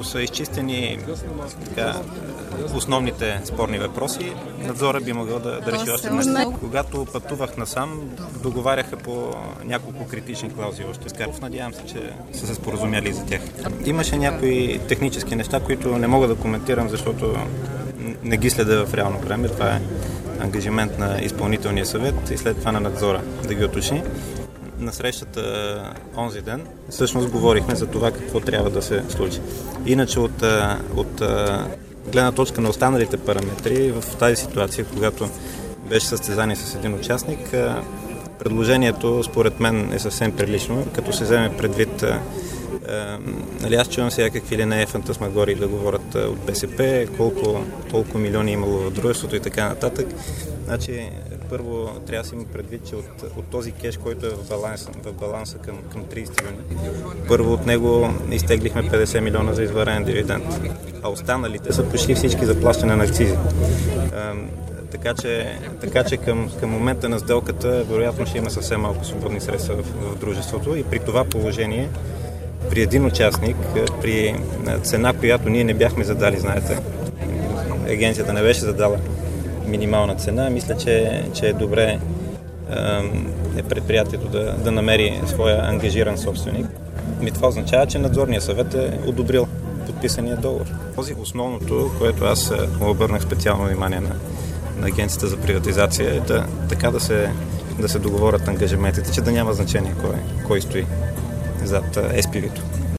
са изчистени основните спорни въпроси, надзора би могъл да реши още нещо. Когато пътувах насам, договаряха по няколко критични клаузи още с Карпов. Надявам се, че са се споразумяли за тях. Имаше някои технически неща, които не мога да коментирам, защото не ги следя в реално време. Това е ангажимент на изпълнителния съвет и след това на надзора да ги уточни. На срещата онзи ден всъщност говорихме за това какво трябва да се случи. Иначе от гледна точка на останалите параметри в тази ситуация, когато беше състезание с един участник, предложението според мен е съвсем прилично, като се вземе предвид. Аз чувам всякакви ли не е фантасмагории да говорят от БСП, колко милиони имало в дружеството и така нататък. Значи, първо трябва да си има предвид, че от този кеш, който е в баланса към 30 юни, първо от него изтеглихме 50 милиона за извънреден дивиденд, а останалите са почти всички за плащане на акцизи. Така че към момента на сделката вероятно ще има съвсем малко свободни средства в дружеството и при това положение при един участник, при цена, която ние не бяхме задали, знаете, агенцията не беше задала минимална цена, мисля, че е добре предприятието да намери своя ангажиран собственик. Това означава, че надзорният съвет е одобрил подписания договор. Основното, което аз обърнах специално внимание на агенцията за приватизация е да се договорят ангажиментите, че да няма значение кой стои зад SPV-то.